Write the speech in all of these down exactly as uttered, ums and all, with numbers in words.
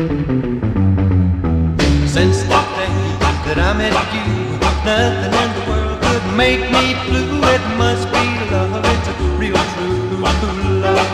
Since the day that I met you, nothing in the world could make me blue. It must be love, it's a real true love.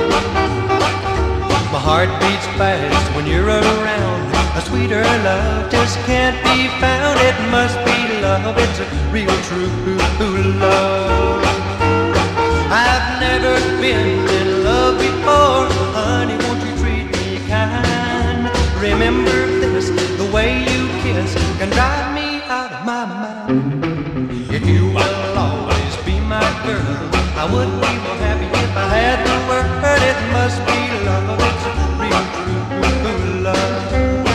My heart beats fast when you're around. A sweeter love just can't be found. It must be love, it's a real true love. I've never been in love before. Honey, won't you treat me kind? Remember this, the way you kiss can drive me out of my mind. If you will always be my girl, I would be more happy if I had the word. It must be love, it's a real true love.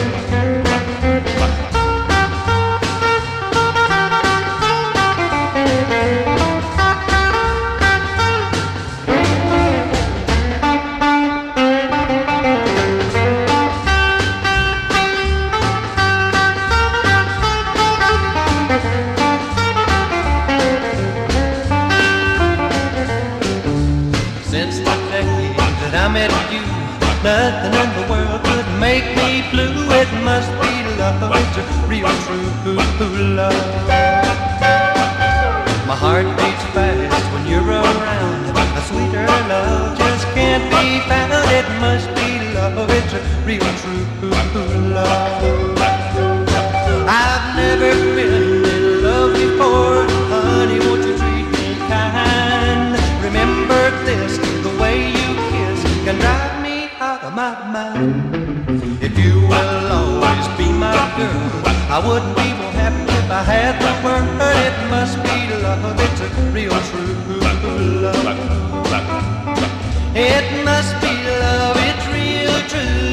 Since the day that I met you, nothing in the world could make me blue. It must be love, it's a real true love. My heart beats fast when you're around. A sweeter love just can't be found. It must be love, it's a real true love. I've never been in love before. Honey, won't you treat me kind? Remember this, the way you kiss can drive me out of my mind. If you will always be my girl, I wouldn't be more happy if I had the word. It must be love, it's a real true love. It must be love, it's real true